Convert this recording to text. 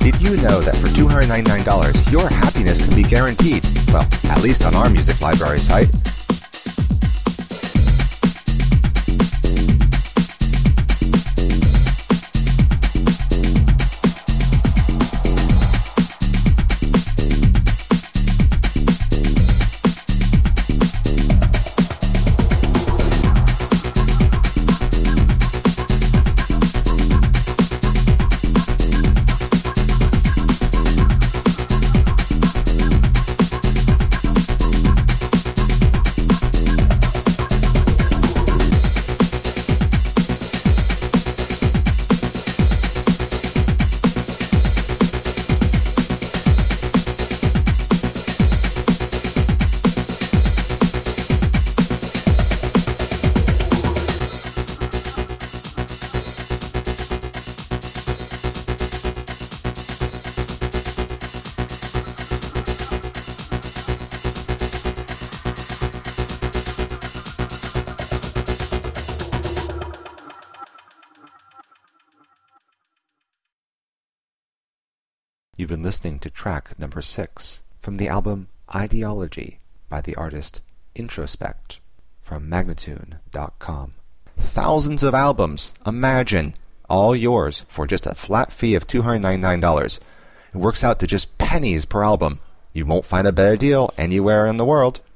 Did you know that for $299, your happiness can be guaranteed? Well, at least on our music library site. You've been listening to track number 6 from the album Ideology by the artist Introspect from Magnatune.com. Thousands of albums, imagine, all yours for just a flat fee of $299. It works out to just pennies per album. You won't find a better deal anywhere in the world.